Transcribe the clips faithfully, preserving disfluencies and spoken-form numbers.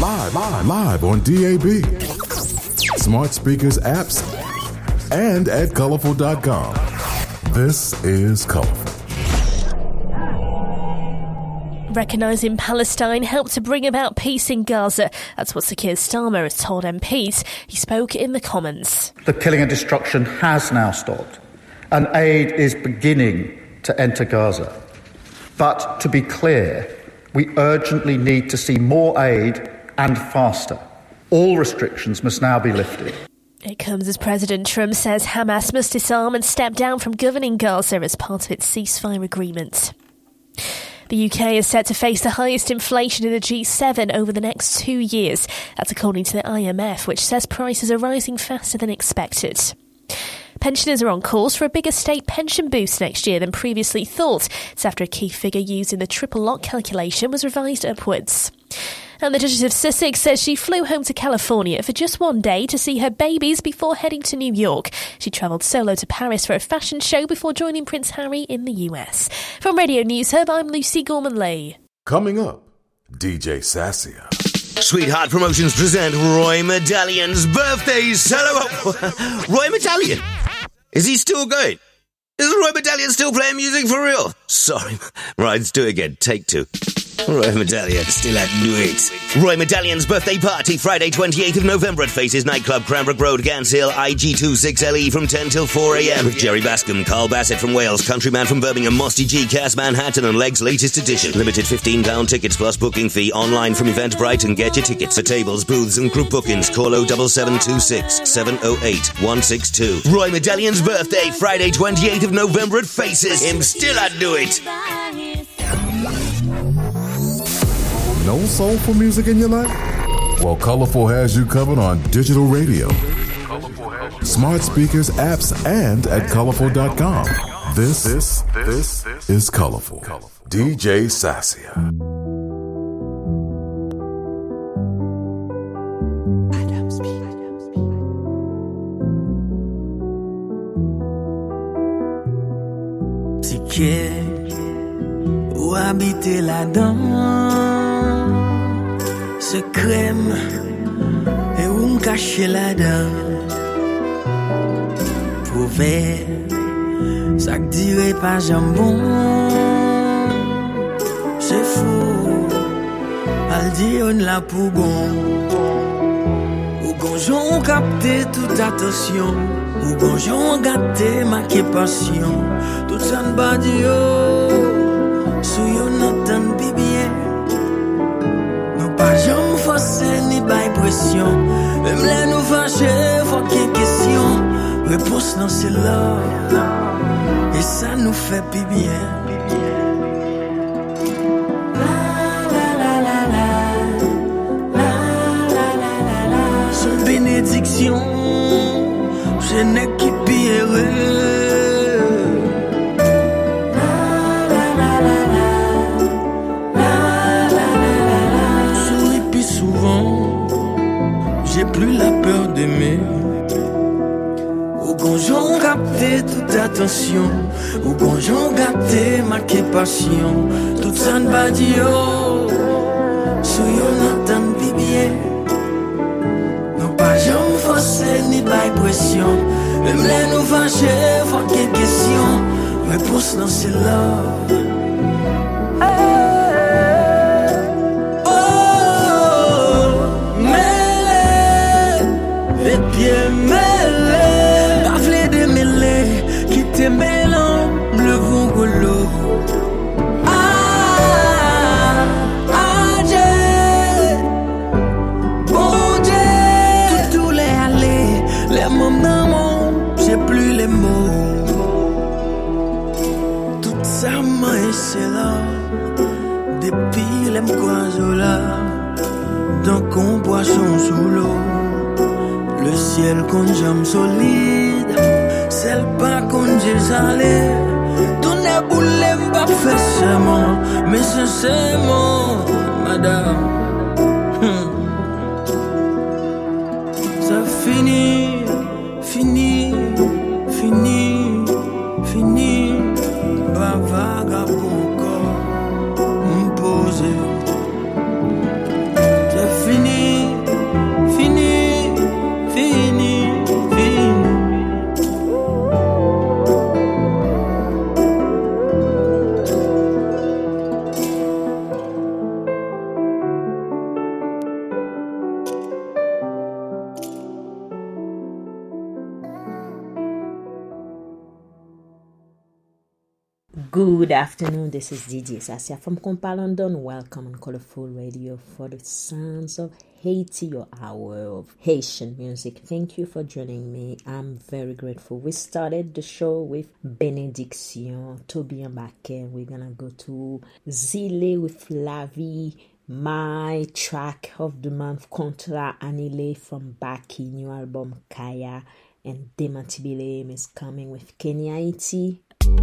Live, live, live on D A B, smart speakers, apps, and at colorful dot com. This is Colorful. Recognising Palestine helped to bring about peace in Gaza. That's what Sir Keir Starmer has told M Ps. He spoke in the Commons. The killing and destruction has now stopped, and aid is beginning to enter Gaza. But to be clear, we urgently need to see more aid and faster. All restrictions must now be lifted. It comes as President Trump says Hamas must disarm and step down from governing Gaza as part of its ceasefire agreement. The U K is set to face the highest inflation in the G seven over the next two years. That's according to the I M F, which says prices are rising faster than expected. Pensioners are on course for a bigger state pension boost next year than previously thought. It's after a key figure used in the triple lock calculation was revised upwards. And the Duchess of Sussex says she flew home to California for just one day to see her babies before heading to New York. She travelled solo to Paris for a fashion show before joining Prince Harry in the U S. From Radio News Hub, I'm Lucy Gorman-Lee. Coming up, D J Sassia. Sweetheart Promotions present Roy Medallion's birthday solo. Roy Medallion? Is he still going? Is Roy Medallion still playing music for real? Sorry. Right, let's do it again. Take two. Roy Medallion still had to do it. Roy Medallion's birthday party, Friday twenty-eighth of November at Faces Nightclub, Cranbrook Road, Gants Hill, I G two six L E from ten till four a.m. with Jerry Bascom, Carl Bassett from Wales, Countryman from Birmingham, Mosty G, Cass Manhattan and Legs latest edition. Limited fifteen pounds tickets plus booking fee online from Eventbrite and get your tickets. For tables, booths and group bookings, call oh seven seven two six, seven oh eight, one six two. Roy Medallion's birthday, Friday twenty-eighth of November at Faces. Him still I'd do it. No soulful music in your life? Well, Colorful has you covered on digital radio, smart speakers, apps, and at colorful dot com. This, this, this is Colorful. D J Sassia. Ticket ou habiter là-dedans. Se crème et où me cacher là-dedans. Prouver ça que dirait pas jambon. C'est fou, al dire on l'a pour bon. Ou gonjon capter toute attention. Ou gonjon gâter ma passion. Tout ça n'ba di yo. Sou yo n'entend bi bien. Pas jamais forcé ni bail pression. Même là nous fâcher, faut qu'il y ait question. Réponse non c'est là. Et ça nous fait plus bien. Son bénédiction, je n'ai qui pire. J'ai plus la peur d'aimer. Ou gonjon capter toute attention. Ou gonjon gâter ma passion. Tout ça n'ba di yo. Sou yo n'entend bi bien. Non pas jamais forcé ni bail pression. Même là nous fâcher, faut qu'il y ait question. Réponse non c'est là. Mêlant le vongolo. Ah, ah, Dieu, bon Dieu. Tout, tout les allées, les moments, j'ai plus les mots. Tout ça m'a essayé là, depuis les m'croises là, donc on poisson sous l'eau. Le ciel qu'on j'aime solide. Celle pas qu'on j'ai allé. Tout n'est boulé m'pas fait seulement. Mais c'est seulement, madame. hmm. Ça finit, fini, fini, fini. Bah vagabond encore m'poser. C'est fini. Good afternoon, this is D J Sasia from Compa London. Welcome on Colorful Radio for the sounds of Haiti, your hour of Haitian music. Thank you for joining me. I'm very grateful. We started the show with Benediction, Toby and Baker. We're gonna go to Zile with La Vie, my track of the month, Contra Annulé from Baki, new album Kaya, and Demantibile is coming with Kenya Haiti.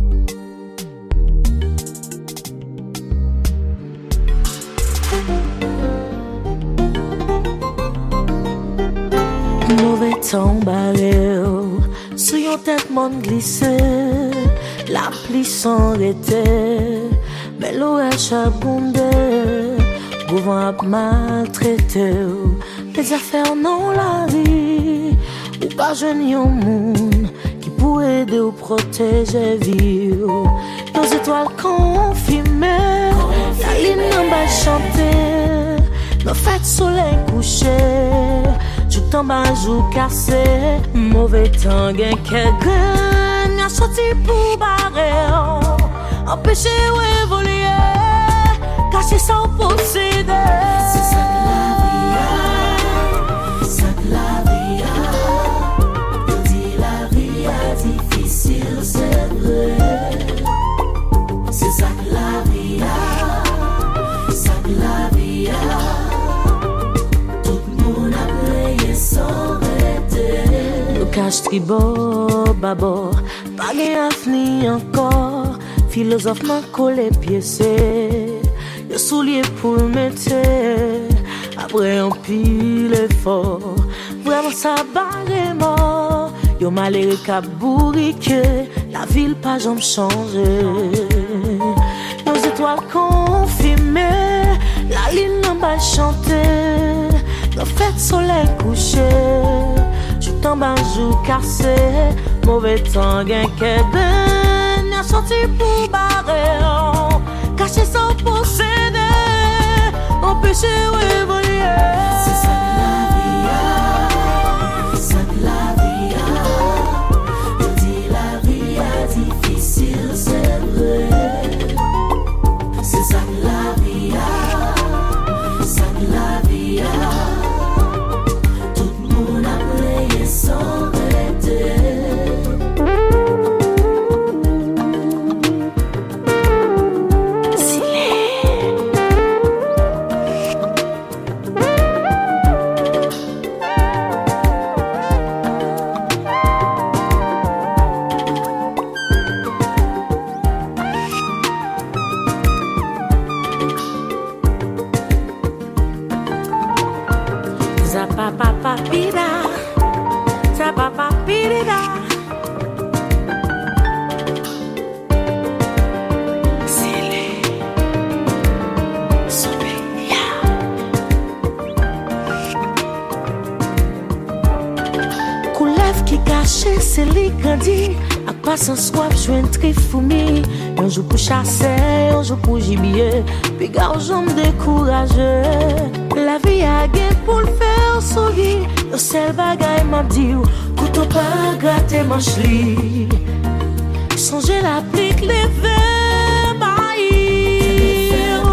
Mauvais temps barré, sous yon tête mon glissé, la pluie s'arrêtait, mais l'eau est chabondée, gouvern a maltraité, les affaires non la vie, ou pas jeune yon moun, qui pour aider ou protéger vie, nos étoiles confirmées, la ligne en bas chantée, nos fêtes soleil couché, tout en bas jour cassé, mauvais temps gain quelqu'un a sorti pour barrer, empêcher ou évoluer, cacher sans posséder. C'est ça que la vie a, ça que la vie a, on dit la vie a difficile, c'est vrai. C'est ça que la vie a, ça que la vie a. Le cache tribord, babord, pas gain fini encore. Philosophe m'a collé piécé, le soulier pour le mettre. Après un pile effort, vraiment ça barre mort. Yo malheureux qu'a bourriqué, la ville pas jamais changé. Nos étoiles confirmées, la ligne en bas chantée. Nos fêtes soleil couché, tout en bas jour cassé, mauvais temps gain quelqu'un a sorti pour barrer, caché sans posséder, empêcher ou évoluer. C'est ça que la vie a, c'est ça que la vie a, on dit la vie a difficile, c'est vrai. C'est ça que la vie a, c'est ça que la vie a. C'est li grandi, à pas sans swap, je un trifoumi. Un jour pour chasser, un jour pour gibier. Puis garçon découragé. La vie a gain pour le faire sourire. Le seul bagay m'a dit, couteau pas gratter manche li. Songez la plique, les verres, baillir.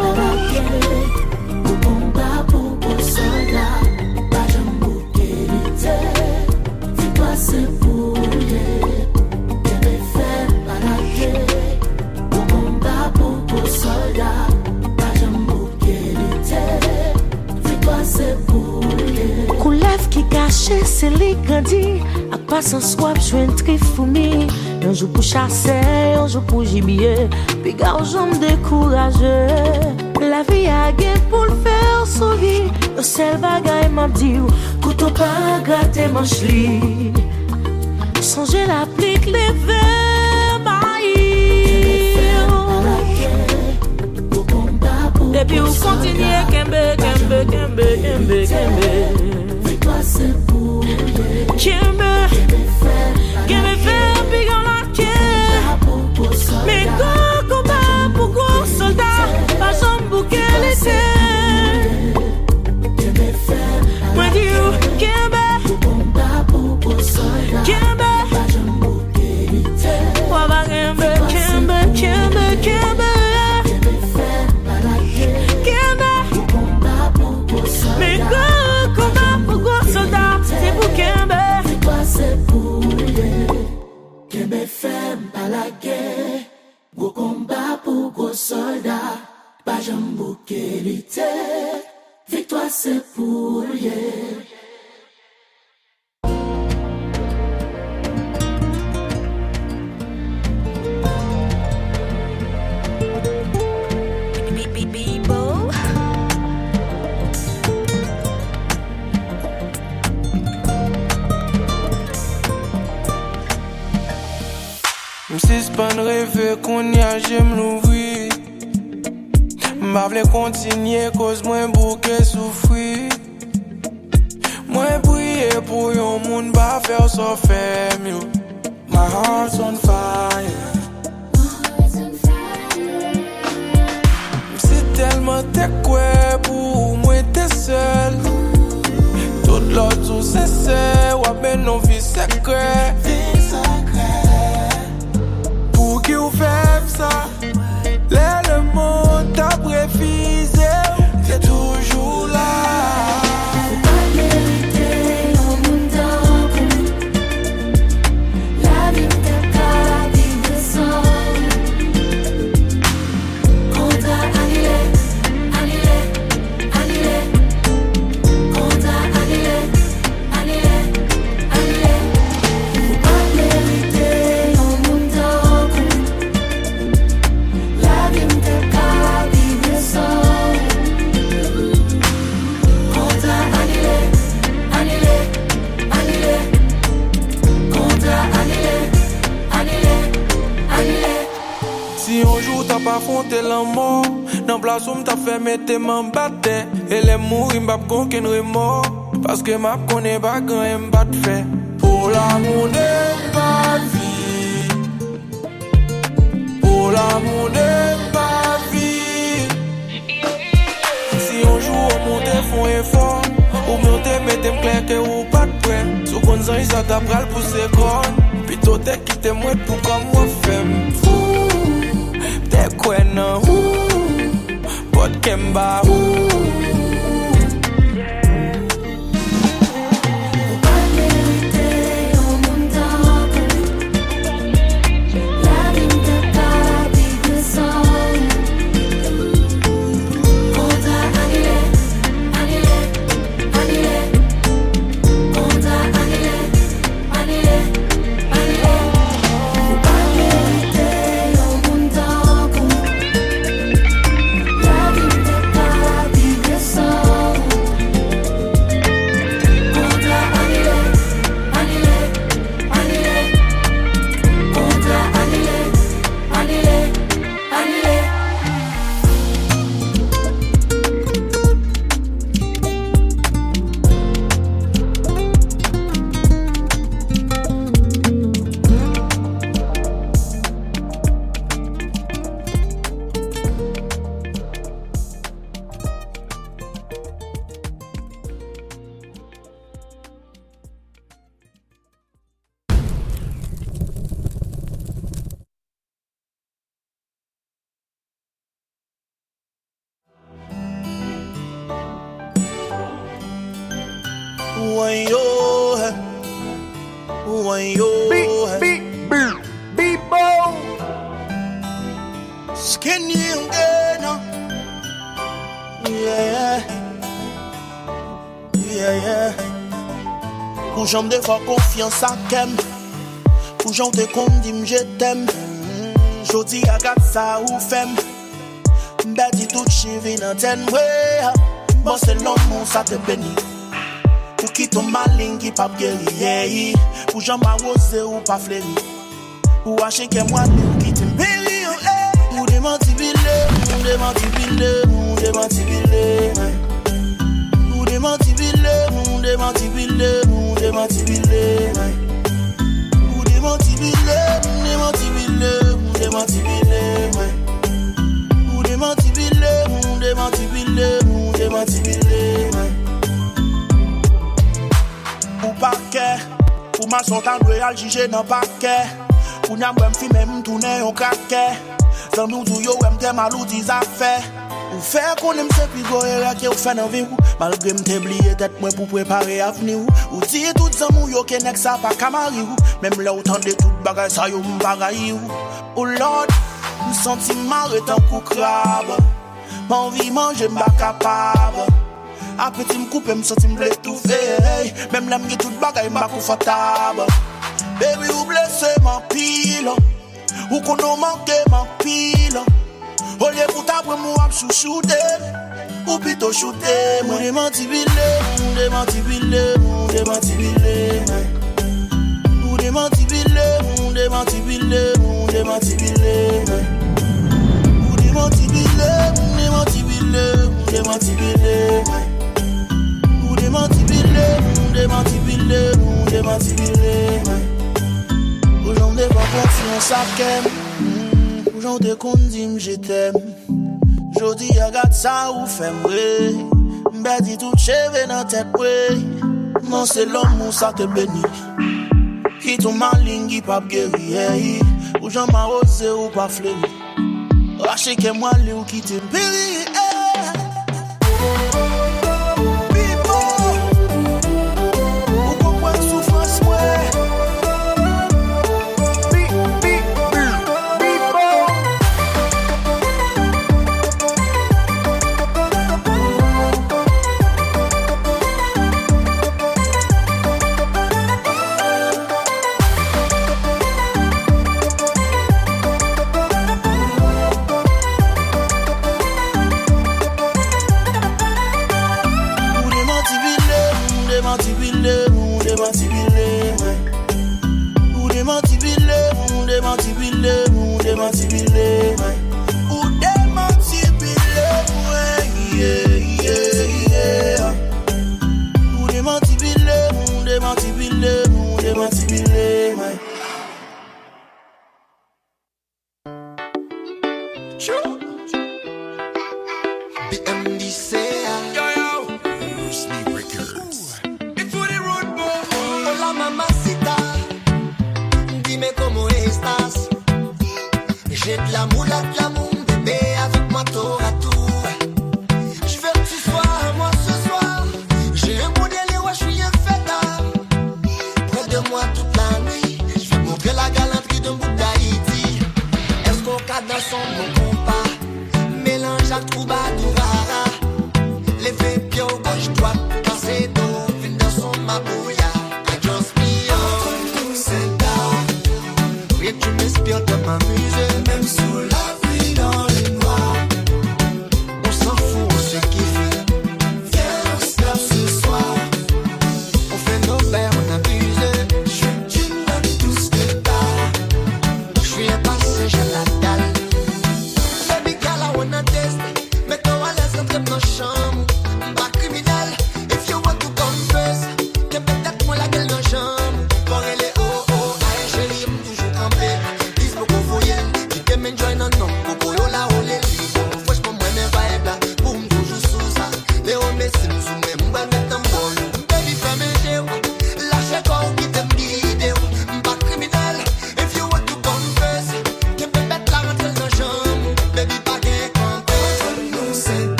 Au combat pour pour soldat, pas j'en bouquet dis-toi c'est pour les, qu'elle fait balader. Au combat pour pour soldat, pas j'en bouquet dis-toi c'est pour les. Coulève qui cachait, c'est les grandis. À pas sans swap, je un trifoumi. Un jour pour chasser, un jour pour gibier. Puis garçon découragé. La vie a gain pour le faire sourire. Le seul bagay m'a dit, couteau pas gratter manche li. Songez la plique, les verres, baillir. Et puis vous continuez, kembe, kembe, kembe, kembe, kembe. Fais-toi c'est pour les. Kembe, kembe, faire, puis y'en a qui. Mais go, combat pour gros soldats, pas jambe bouquet l'été. Moi dis où, kembe, kembe, moi va kembe, kembe, kembe. fool, yeah. M'sis pas de rêver qu'on y a, j'aime l'ouvrir. M'a vle continuer cause moins bouquet souffrir. Moins prier pour yon moun ba faire so fait mieux. My heart's on fire. M'si tellement t'es quoi pour moi t'es seul. Tout l'autre tout c'est c'est ou ben non vie secret. Pour qui ou fait ça, là le monde t'a préfisé, t'es toujours là. Faut pas mériter au monde d'encore. La vie t'es pas de sang. Contrat annulé, annulé, annulé. Contrat annulé, annulé, annulé. Faut pas mériter au monde d'encore. La vie t'es pas de sang. Contrat annulé, annulé, annulé. Contrat annulé, annulé, annulé. Si un jour t'as pas fondé l'amour, dans place où m't'a fait mettre m'en battre. Et les mourir m'bap qu'aucun remords. Parce que m'a connaît pas quand elle m'bat fait. Pour l'amour de ma vie. Pour l'amour de ma vie. Si un jour on monte font effort, ou monte mettez clair que ou pas de près. Sous qu'on s'en ça t'a pral pousser corps. Puis toi t'es quitté moi pour comme moi femme. T'es quoi non? Pas de kemba. Faut pas mériter au monde d'encore. La vie t'es pas de sang. Contrat annulé, annulé, annulé. Contrat annulé, annulé, annulé. Faut pas mériter au monde d'encore. La vie t'es pas de sang. Contrat annulé, annulé, annulé. Contrat annulé, annulé, annulé. Wayo, wayo, beep, beep, beep, bo. Skinny again, yeah, yeah, yeah. Pour j'en des fois confiance à kem, pour j'en te compte dim je t'aime. Jodi a gat ça ou femme, bête tout chivi dans ten way. Bon c'est l'homme ça te bénit. Pour qui ton malin qui pas guéri, pour j'en m'arroser ou pas fléri. Pour acheter que moi nous qui t'embellit, pour démentir bille, pour démentir bille, pour démentir bille, pour démentir bille, pour démentir bille, pour démentir bille, pour démentir bille, pour démentir bille, pour démentir bille, pour démentir bille, pour démentir bille, pour démentir bille. Ou paquet, ou ma sortant royal jugé dans paquet. Ou n'a même fi même tourner au craquet. Sans nous du yo m'te malou des affaires. Ou faire qu'on aime se pigo et là qui ou fait dans vie ou malgré m'te oublié tête moi pour préparer avenir ou dit tout ça mou yo que nek ça pas camari ou même là autant de toute bagaille ça yo m'bagaille ou oh lord me senti marre tant coup crabe m'envie manger m'pas capable Appétit m'couper, m'senti m'ble tout fait. Même l'aime qui tout bagaille m'a confortable. Baby ou blessé ma pile. Ou qu'on a manqué ma pile. Au lieu pour t'apprendre moi chouchouter. Ou plutôt shooter. Mon démantibile, mon démantibile, mon démantibile. Mon démantibile, mon démantibile, mon démantibile. Mon démantibile, mon démantibile, mon démantibile. Mon démantibile, mon démantibile, mon démantibile. Aujourd'hui pas confiance à qu'aime. Aujourd'hui qu'on dit je t'aime. Jodi regarde ça ou fait mourir. M'bedi tout cheve dans tête ouais. Non c'est l'homme ou ça te bénit. Qui ton malin qui pas guéri. Ou j'en m'a osé ou pas fléri. Rache que moi li ou qui te péri.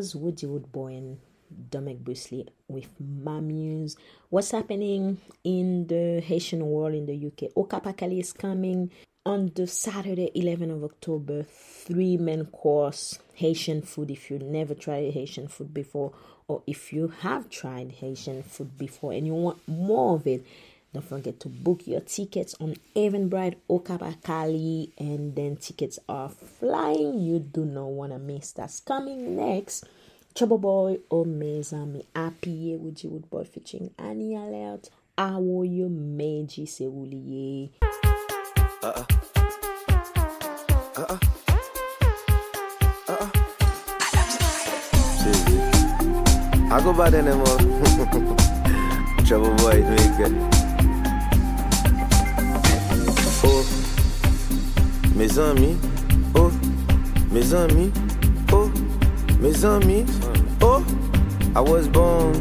was Woody Woodboy and Dominic Busley with Mamuse. What's happening in the Haitian world in the U K? Okapakali is coming on the Saturday, eleventh of October. Three main course Haitian food. If you never tried Haitian food before, or if you have tried Haitian food before and you want more of it, don't forget to book your tickets on Eventbrite Okapakali, and then tickets are flying. You do not want to miss. That's coming next. Trouble Boy or Mezami Happy with you Woodboy featuring Annie Alert. Awo yo meji se wuliye. Uh-uh. Uh-uh. Uh-uh. I go by the name of Trouble Boy, doing good. Oh, mes amis, oh, mes amis, oh, mes amis, oh, I was born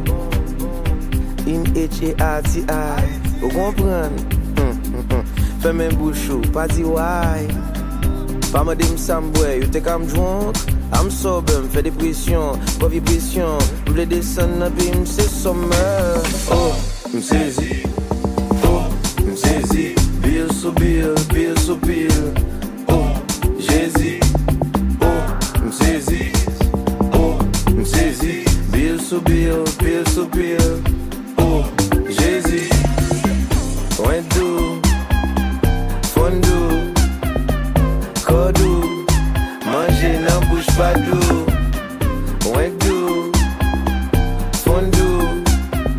in H A R T I. Vous comprenez? Fais mes bouchons, pas dit why. Pas me dire m'samboué, you think I'm drunk? I'm sober, m'fais des pressions, pas vibration. M'blé descendre, puis m'sais sommeil. Oh, m'saisi, oh, m'saisi. Bill so bill, bill so bill. Oh, Jésus. Oh, m'saisi. Oh, m'saisi. Bill so bill, bill so bill. Oh, Jésus. Point doux, fondou, codou. Manger n'en bouge pas doux. Point doux, fondou,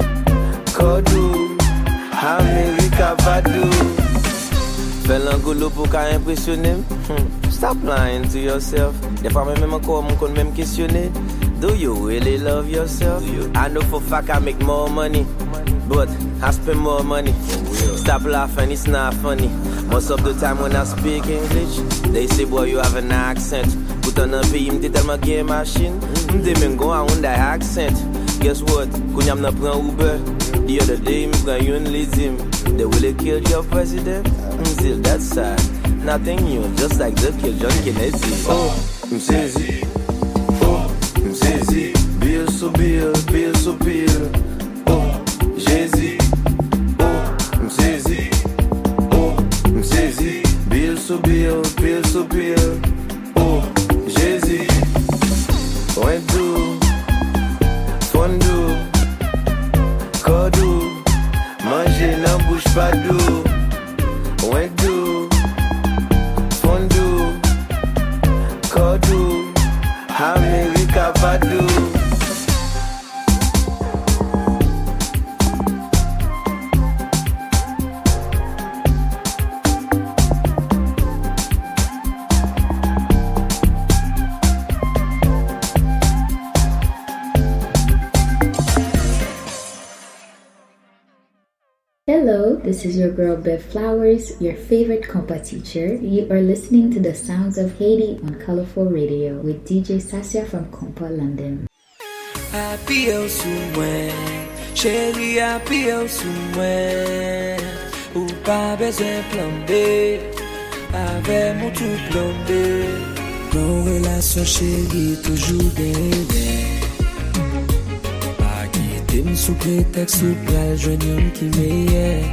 codou. America Badou. Fais l'angolo pour qu'à impressionner. Stop lying to yourself. Des fois même encore mon compte même questionner. Do you really love yourself? I know for fact I make more money, but I spend more money. Stop laughing, it's not funny. Most of the time when I speak English, they say boy you have an accent. Put on a P, m'te tellement game machine. M'te même go on that accent. Guess what? Kounya m'na prend Uber. The other day m'prend yon lizim. They will kill your president. Still that sad. Nothing new, just like the kill John Kennedy. Oh, m'saisi. Oh, m'saisi. Bill so bill, bill so bill. Oh, Jésus. Oh, m'saisi. Oh, m'saisi. Bill so bill, bill so bill. Oh, Jésus. Point doux, fondou, codou. Manger n'en bouge pas doux. Ouais doux, fondou, codou. America Badou. Hello, this is your girl Bev Flowers, your favorite compa teacher. You are listening to the sounds of Haiti on Colorful Radio with D J Sasia from Compa London. Happy el soumoué, chérie happy el soumoué. Ou pas besoin plomber, avec mon tout plombé. Nos relations chérie toujours bébé. T'aimes sous prétexte ou pral joignant qui meilleur.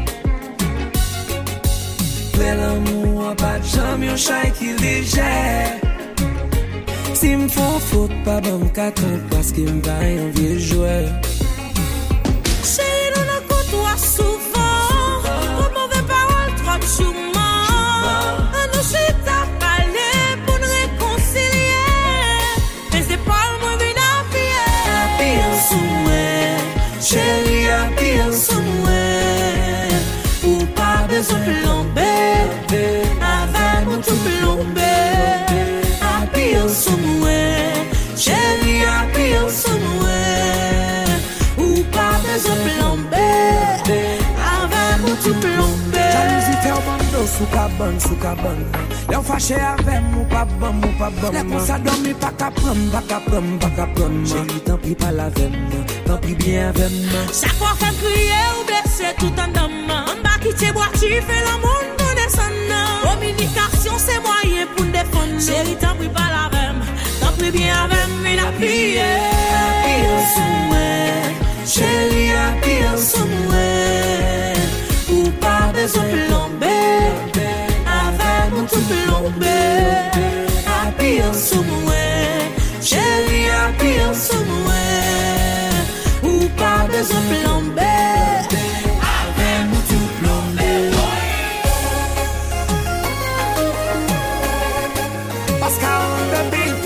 Près l'amour, pas de jambe, yon chay qui léger. Si m'font faute, pas bon qu'attendre parce qu'il m'va un vieux joueur. Chérie, nous nous côtoie souvent. Pour mauvais paroles, trop de chouement. Un nous chita parler pour nous réconcilier. Mais c'est pas le moins bien appuyé. Happy en souhait. Chérie, happy en somewhere. Ou pas besoin de plomber. Avec mon tout plomber. Happy en somewhere. Chérie, happy en somewhere. Ou pas besoin de plomber. Avec mon tout plomber. Jalousie fait un bando sous cabane, sous cabane. L'on fâché avec moi, pas bon, moi, pas bon. Les pour ça dormir, pas qu'à prendre, pas qu'à prendre, pas qu'à prendre. Chérie, tant pis pas la veine. Tant pis bien avec moi. Chaque fois qu'elle crie ou blessé tout en dame. On va quitter boire, tu fais l'amour pour descendre. Communication c'est moyen pour défendre. Chérie, tant pis pas la même. Tant plus bien avec moi la prière. Appuie sur moi, chérie, appuie sur moi. Ou pas besoin de plomber, avec moi tout plomber. Appuie sur moi, chérie, appuie sur moi. Ou pas besoin de plomber, avec moi tout plomber. Pascal the beat.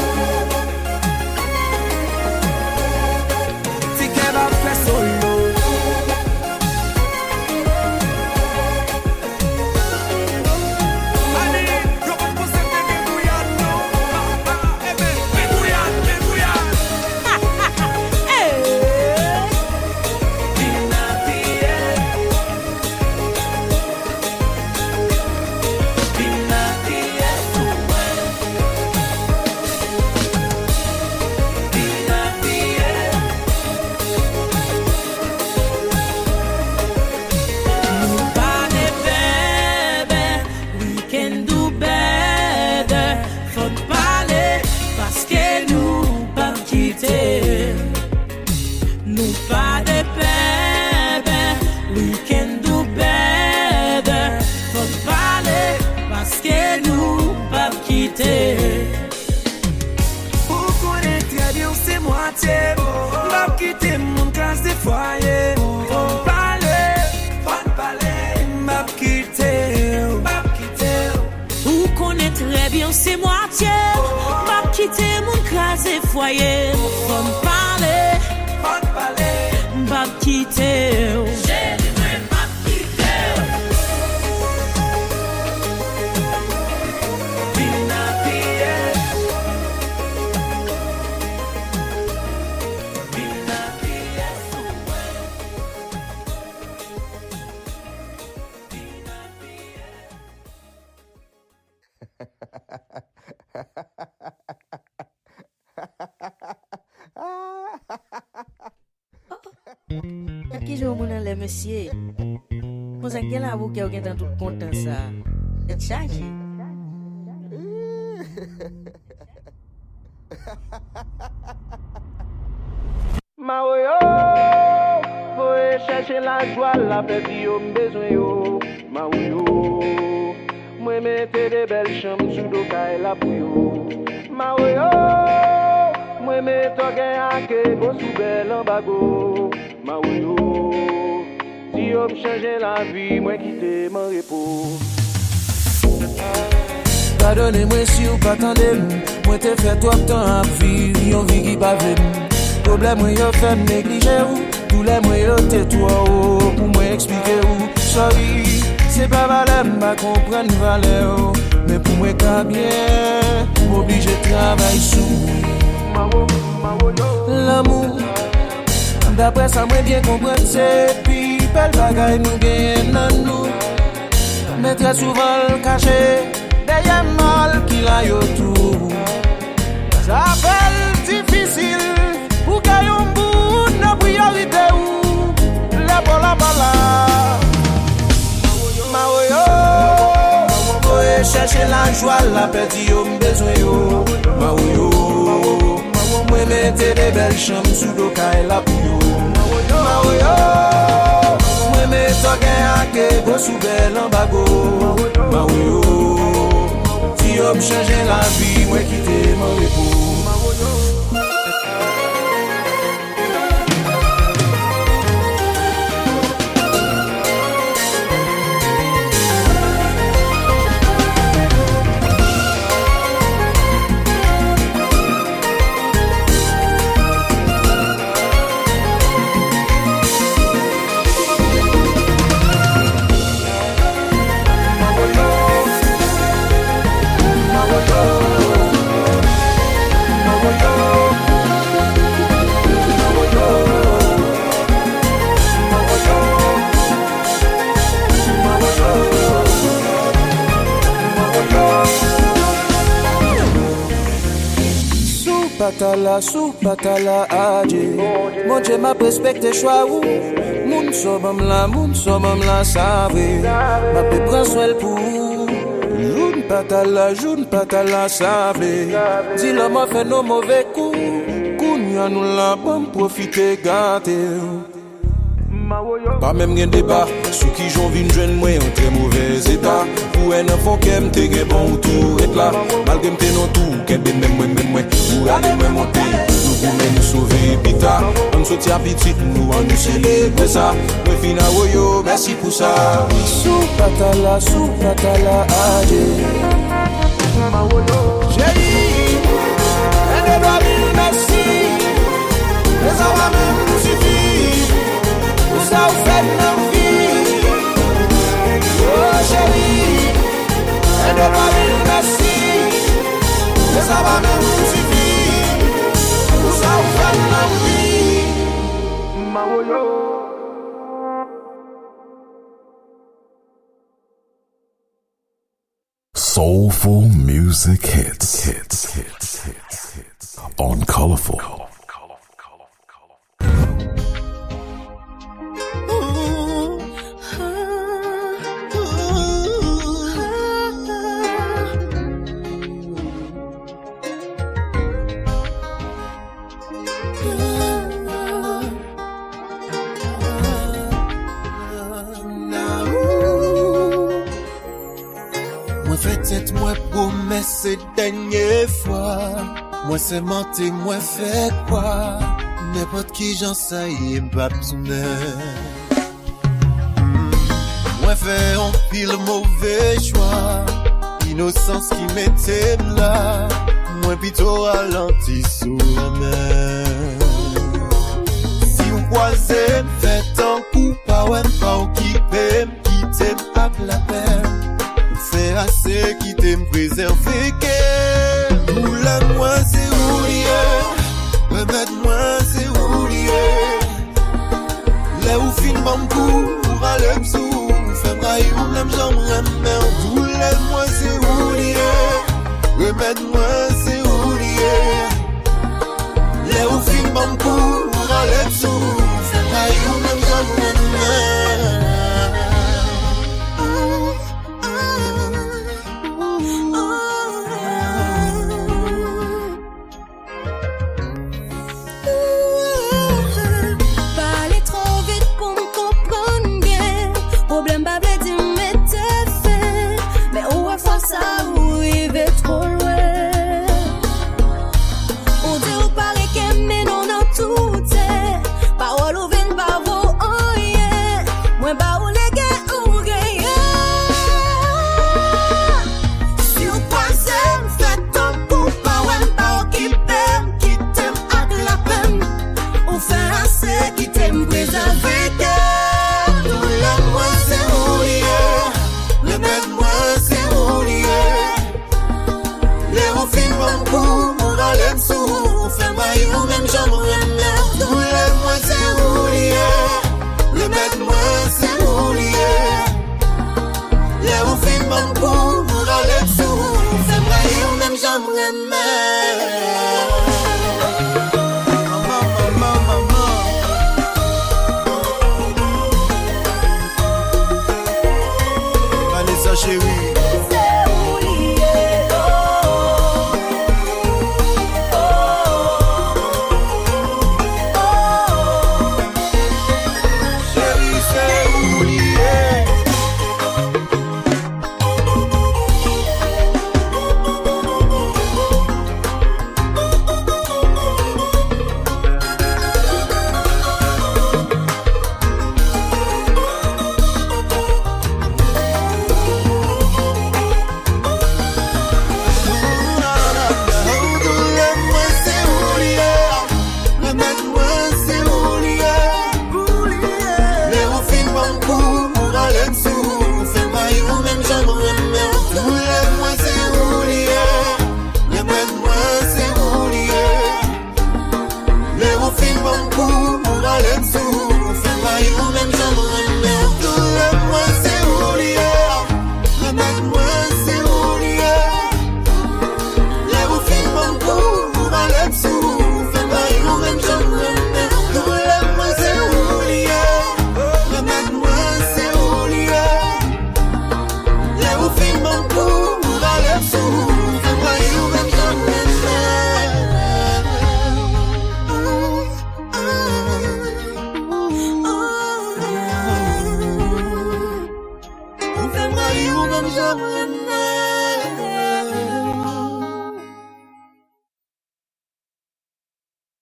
Together play solo. Allez, yo va poser de bouillon, non? Ah ah, eh ben, bouillon, bouillon. Eh. Bina pie. Bina pie. Nous pas de bébé, we can do better. Faut parler parce que nous pas quitter. Vous connaissez très bien c'est moitié. M'a quitté mon classe de foyer. Faut parler, faut parler. M'a quitté, m'a quitté. Vous connaissez très bien c'est moitié. M'a quitté mon classe et foyer. Faut parler, faut parler. M'a quitté. J'ai dit moi m'a quitté. Bina pie. Bina pie. Bina Qui joue mon le monsieur? Moi ça quel avoue qui est dans tout content ça. Et chargé. Maoyo, faut chercher la joie, la paix, yo besoin yo. Maoyo, moi mettez des belles chambres sous doka et la bouyo. Maoyo, moi mettez gain à que go sous belle en bago. Maoyo, si yo changer la vie, moi quitter mon repos. Pardonnez-moi si vous pas tendez, moi te fait trop de temps à vivre, yon vie qui pas venu. Problème moi yo fait négliger ou, tous les moi yo te toi pour moi expliquer ou. Sorry, c'est pas valeur, m'a comprendre valeur, mais pour moi quand bien, m'oblige travailler sous. L'amour, d'après ça moi bien comprendre c'est puis belle bagaille nous gagne dans nous. Mais très souvent le caché derrière mal qu'il a yo tout. Ça fait difficile pour gagner un bout de priorité ou la bola bala. Maoyo, moi chercher la joie, la paix, yo besoin yo. Maoyo, moi mettez des belles chambres sous doka et la bouyo. Maoyo, moi mettez gain à que go sous belle en bago. Maoyo, si yo changer la vie, moi quitter mon repos. Patala, sous patala, adje. Mon Dieu m'a respecté choix ou. Moun sommes la, moun sommes la, savez. Ma pe prend soin pour. Joun patala, joun patala sable. Dis la m'a fait nos mauvais coups. Kounya nous la bonne profiter gâter. Pas même gen débat, ceux qui j'en vin jeune moi en très mauvais état. Pour un enfant qui aime te gen bon tout être là. Malgré m'te non tout, qu'elle ben même moi même moi. Pour aller moi monter, nous pouvons nous sauver pita. On sorti à petit, nous on nous célébrer ça. Moi fina woyo, merci pour ça. Sous patala, sous patala, aje. J'ai dit, elle ne doit pas merci. Mais ça va même nous suffire. Ça vous fait nos vies. Oh chérie, elle ne doit pas merci. Mais ça va même nous suffire. Ça vous fait nos vies. Mawoyo. Soulful music hits, hits, hits, hits, hits on Colorful. Moi promesse c'est dernière fois. Moi c'est mentir, moi fait quoi? N'importe qui j'en sais, il m'pas besoin. Moi fait un pile mauvais choix. Innocence qui m'était là. Moi plutôt ralenti sous la main. Si vous croisez, faites un coup, pas ouais, pas ou qui paie, qui t'aime pas la peine. C'est assez qui t'aime préserver qu'elle. Roule-moi c'est roulier. Remettre-moi c'est roulier. Là où fin mon coup. Pour aller m'sou. Fais braille ou m'aime j'en m'aime. Roule-moi c'est roulier. Remettre-moi c'est roulier. Là où fin mon coup. Pour aller m'sou. Fais braille ou m'aime j'en m'aime.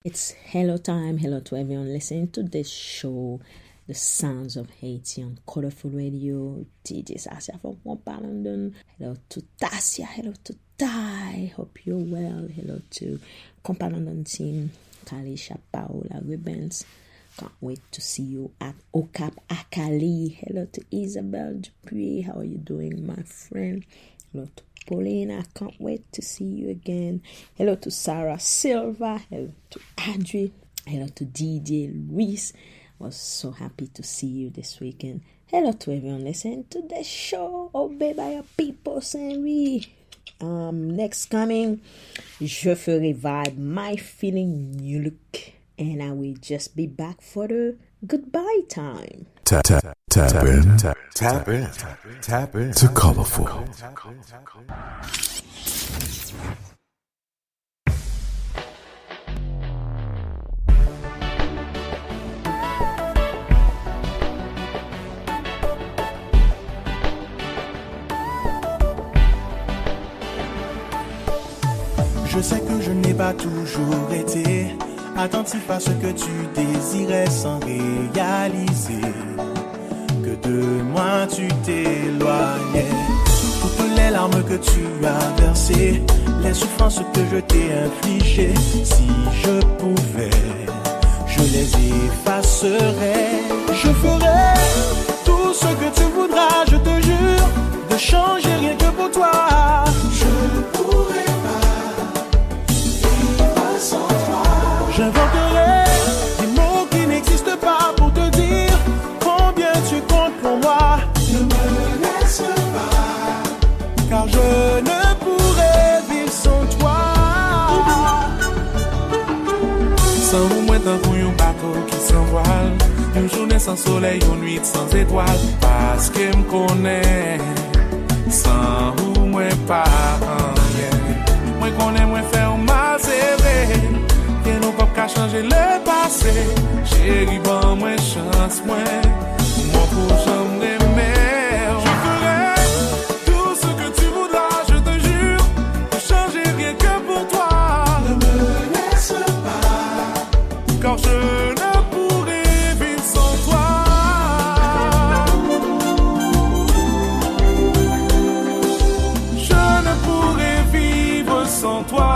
It's hello time. Hello to everyone listening to this show, The Sounds of Haiti on Colorful Radio. D J Sasia from Compa London. Hello to Tasia. Hello to Tai. Hope you're well. Hello to Compa London team. Kalisha, Paola, Ribbons. Can't wait to see you at Okap Akali. Hello to Isabel Dupuy. How are you doing, my friend? Hello to Pauline. I can't wait to see you again. Hello to Sarah Silva. Hello to Adri. Hello to D J Luis. Was so happy to see you this weekend. Hello to everyone listening to the show. Obey by your people, Saint-Louis. Um, next coming, Je ferai vibe My Feeling New Look. And I will just be back for the goodbye time. Tap, tap, tap, tap in, tap, tap in, tap in to Colorful. Je sais que je n'ai pas toujours été attentif à ce que tu désirais sans réaliser que de moi tu t'éloignais. Toutes les larmes que tu as versées, les souffrances que je t'ai infligées, si je pouvais, je les effacerais. Je ferai tout ce que tu voudras, je te jure, de changer rien que pour toi. Je pourrais j'inventerai des mots qui n'existent pas pour te dire combien tu comptes pour moi. Ne me laisse pas, car je ne pourrais vivre sans toi. Sans vous, moi, tant pour un bateau qui s'envole, une journée sans soleil, une nuit sans étoiles, parce que me connaît. Sans vous, moi, pas rien. Moi, connais, moi, faire mal, c'est vrai. Et nous pas qu'à changer le passé. Chérie, bon, moi, chance, moi. Moi, pour jamais m'aimer. Je ferai tout ce que tu voudras, je te jure. De changer rien que pour toi. Ne me laisse pas, car je ne pourrai vivre sans toi. Je ne pourrai vivre sans toi.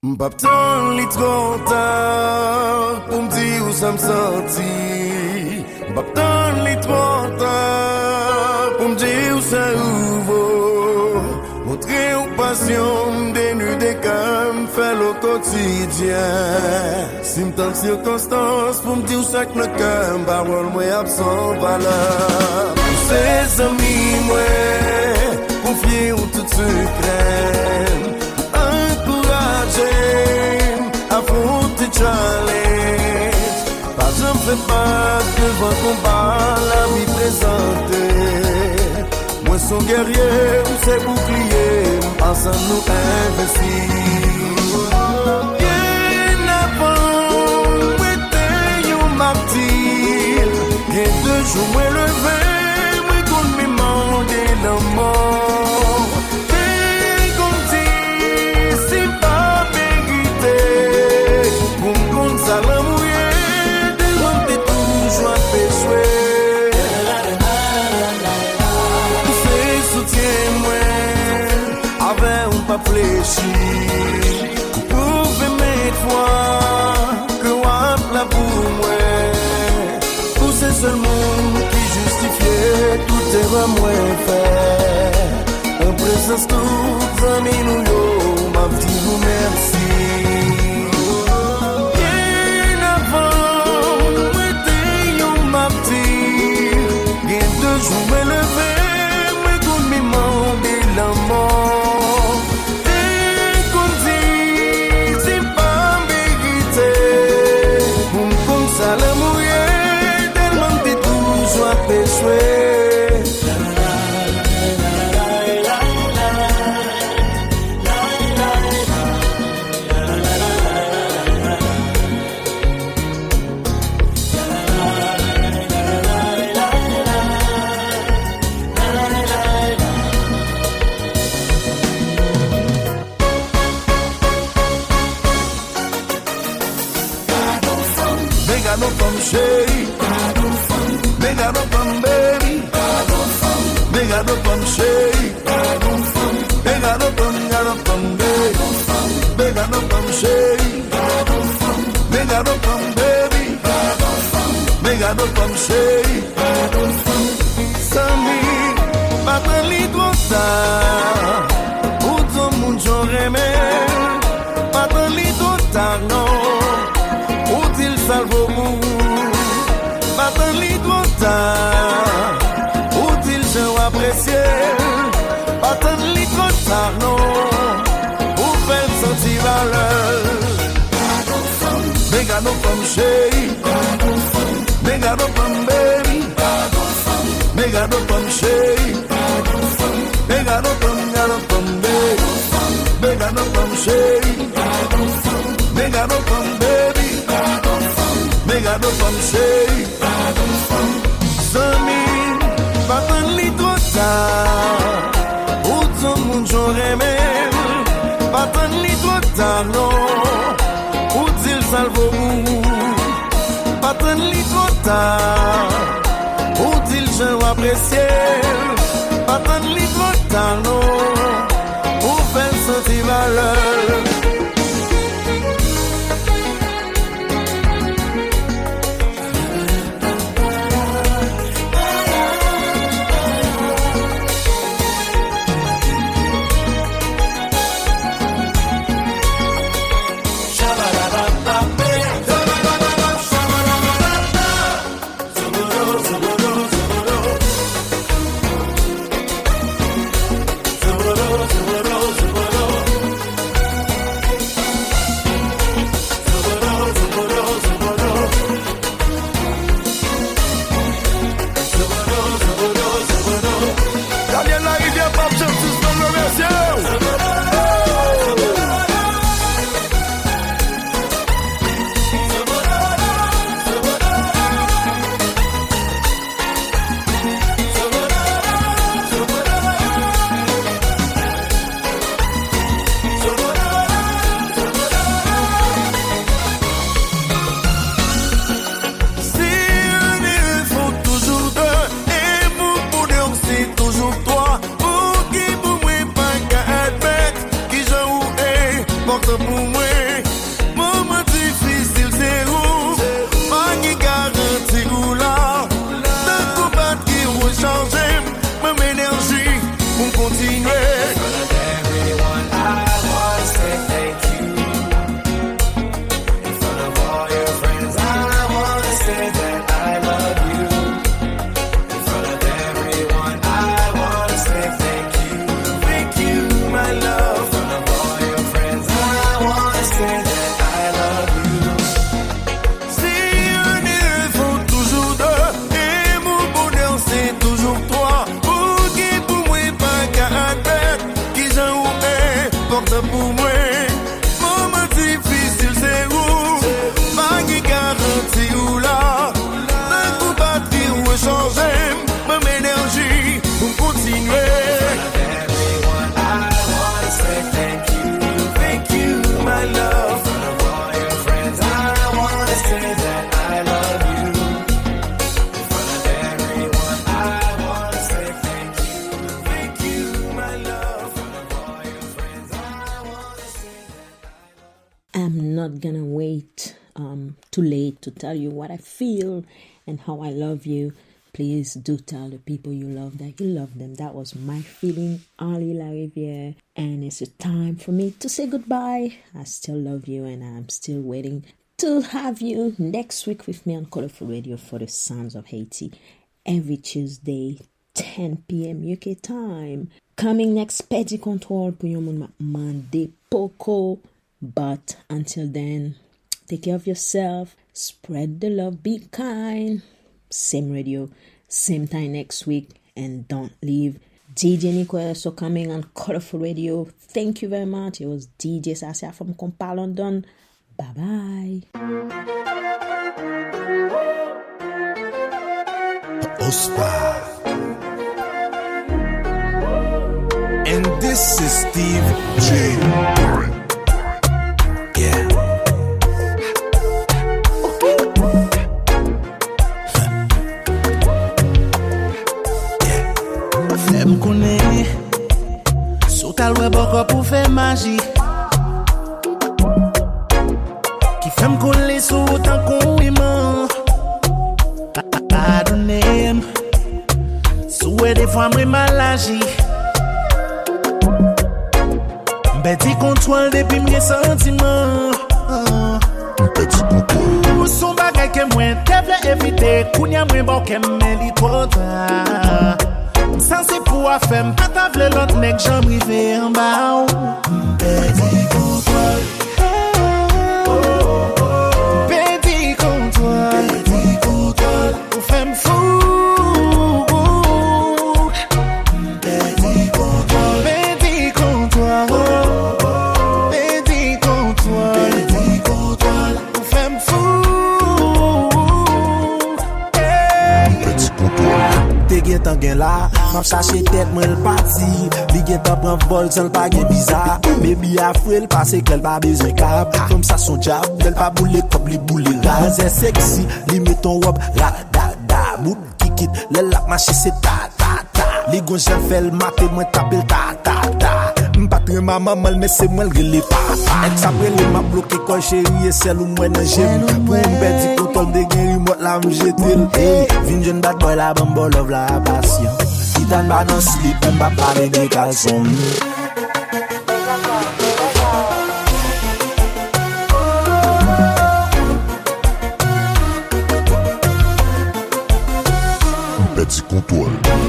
M'pap tan li trop tard pour m'dire où ça me senti. M'pap tan li trop tard pour m'dire où ça ouvre. Montrer aux passion dénudé comme fait le quotidien. Si m'tente circonstance pour m'dire où ça que le cœur parole moi absent valeur. Pour ses amis moi confier ou tout secret. Affronter challenge. Pas je me fais pas devant combat la vie présente. Moi son guerrier ou c'est bouclier. Pense à nous investir. Bien avant, moi t'es un martyr. Bien deux jours moi levé, moi qu'on me demande la mort. Prouve mes fois que wap la pour moi. Pour c'est seul monde qui justifiait tout erreur moi fait. En présence tous amis nous yo m'a dit vous merci. Bien avant moi t'es yo m'a dit. Bien deux jours me lever me qu'on me demander la mort. Pour moi not gonna wait um, too late to tell you what I feel and how I love you. Please do tell the people you love that you love them. That was my feeling, Ali Lariviere. And it's a time for me to say goodbye. I still love you and I'm still waiting to have you next week with me on Colorful Radio for the Sounds of Haiti. Every Tuesday, ten p.m. U K time. Coming next, Petit Control pour yon moun mande poko. But until then, take care of yourself. Spread the love. Be kind. Same radio, same time next week. And don't leave. D J Nico also coming on Colorful Radio. Thank you very much. It was D J Sasia from Compa London. Bye-bye. Ospa. And this is Steve J. Yeah. Yeah. Fem koune, sou tal wè boko pou fè magi. Ki fem koule sou tan kou iman. Adonem, sou wè defwa mwen malagi. Petit contrôle depuis mes sentiments. Petit contrôle. Son bagay que moi devle éviter. Kounya moi bon que me trop tard. Sans c'est pour faire pas table l'autre nèg j'en rivé en bas. Petit contrôle. Petit contrôle. Petit contrôle. Pour faire me fou. Tan gen la, m'ap chache tête moi le parti. Li gen tan pran vol sans pas gen bizarre. Baby a frel parce qu'elle pas besoin cap. Comme ça son job, elle pas boule comme li boule ras. C'est sexy, li met ton robe ra da da. Mood kikit, le lap marché c'est ta ta ta. Li gon j'en fait le maté moi tapel ta ta ta. M'patre maman mal mais c'est moi le gele papa. Ex après le m'a bloqué quand chérie et celle ou moi nan j'aime. Pour m'bedi contrôle de guéri moi la m'jetel. Hey, vin jeune bad boy la bambo love la passion. Titan ba non slip m'pa parler de caleçon. Petit contrôle.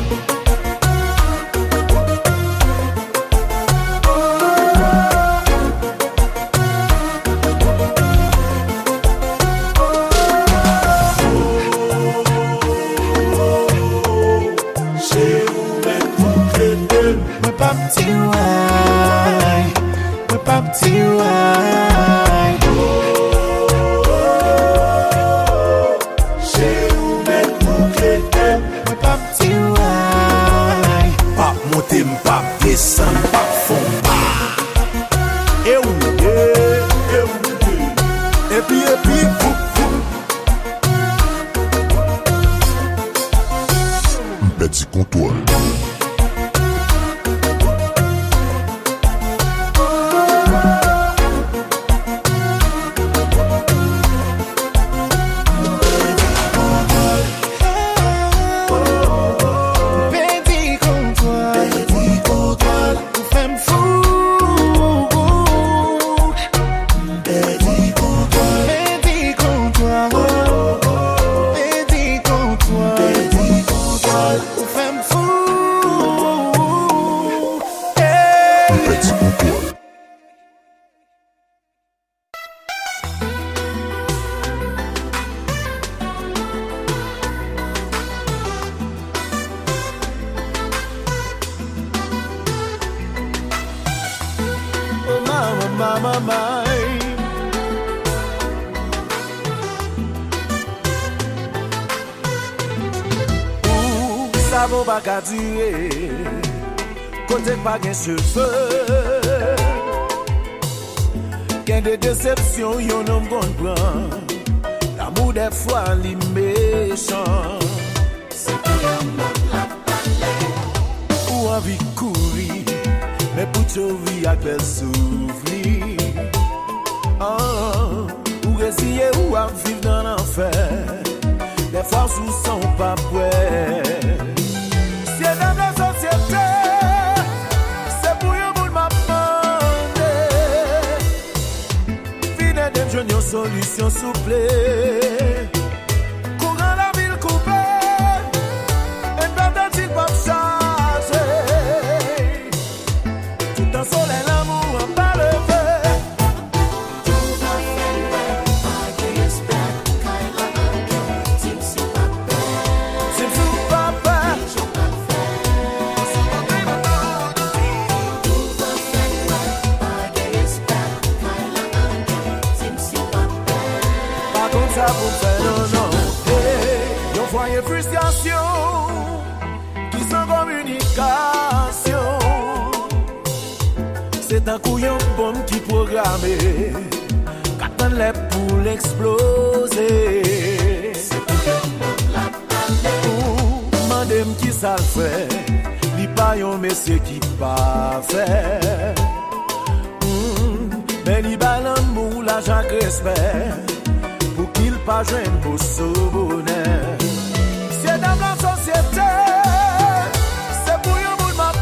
Petit contrôle. Mama, mine. Ou sa vo pa ka dire, kote pa gen cheveux. Gen de déception yon nom kon pran, l'amour des fois li méchant. Ou envie courir, mais pour te vie avec bel souffle. Oh. essayer ou à vivre dans l'enfer. Les forces où sont pas prêts. Si dans la société, c'est pour un bout de ma demande. Venez de jeunes une solution souple. Courant la ville coupée, et pendant il pas charger. Tout en soleil, l'amour en pas levé. Ça pour faire non, non. Hey, yon voyez frustration qui sans communication. C'est un couillon de bombe qui programmé qu'attend les pour l'exploser. Ou mandem qui ça le fait, li pas yon monsieur qui pas fait. Mais li ba l'amour, l'argent respect. Pour qu'il pas joindre pour ce bonheur. C'est dans la société, c'est pour un bout de ma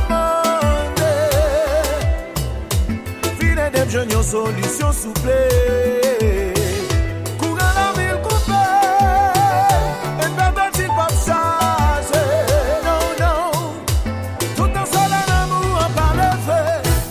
demande. Venez des jeunes, une solution souple. Courant la ville coupée, et pendant il pas charger. Non, non, tout en sol en amour, en pas levé.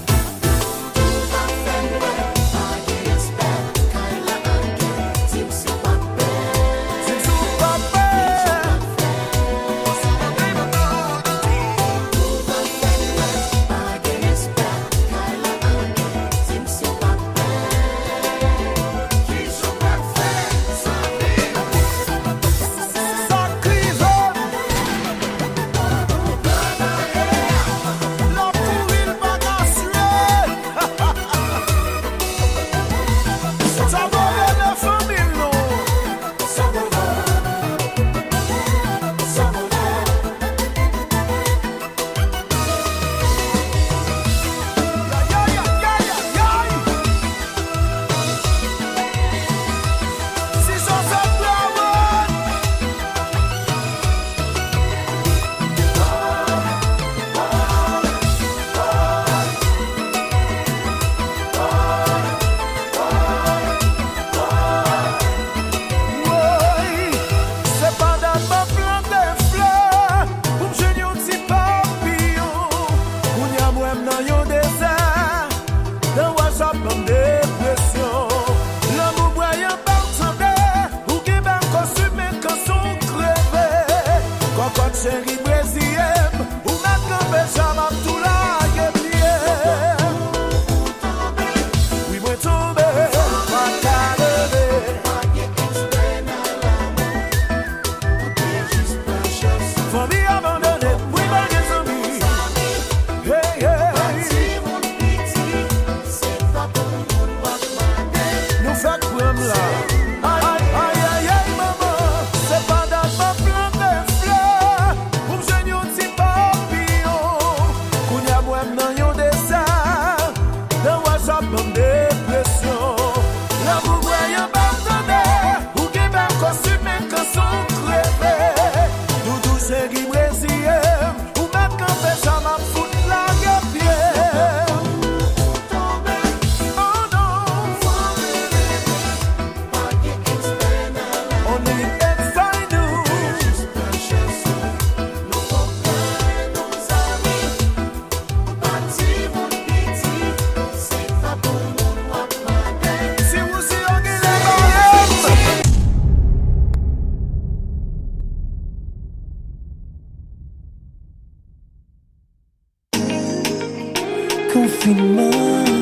Confinement,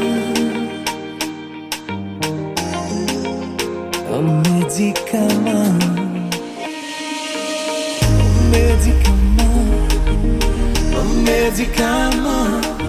un médicament, médicament, un médicament.